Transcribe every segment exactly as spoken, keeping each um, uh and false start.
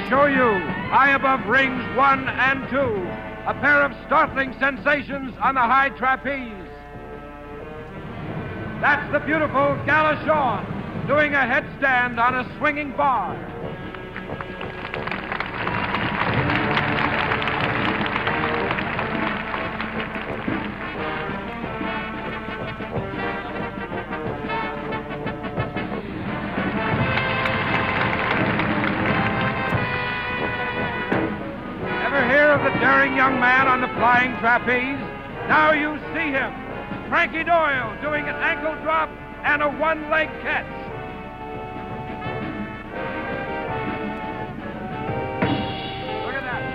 show you, high above rings one and two, a pair of startling sensations on the high trapeze. That's the beautiful Gala-Shawn doing a headstand on a swinging bar. The daring young man on the flying trapeze. Now you see him, Frankie Doyle, doing an ankle drop and a one-leg catch. Look at that.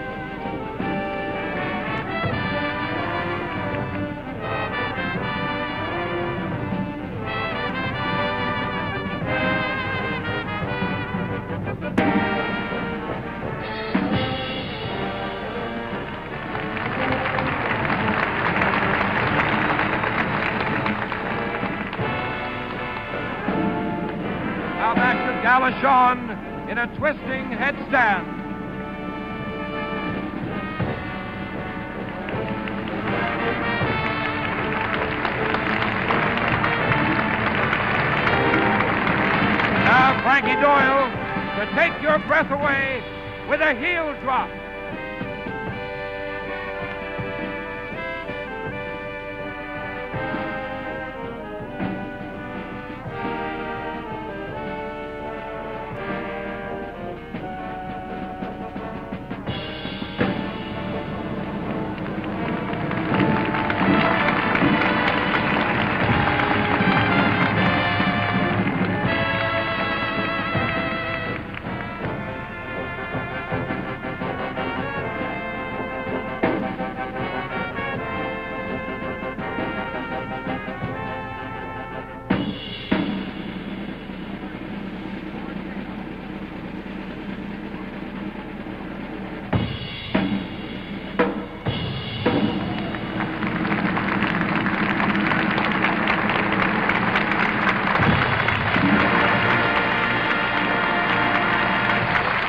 Gala-Shawn in a twisting headstand. Now Frankie Doyle to take your breath away with a heel drop.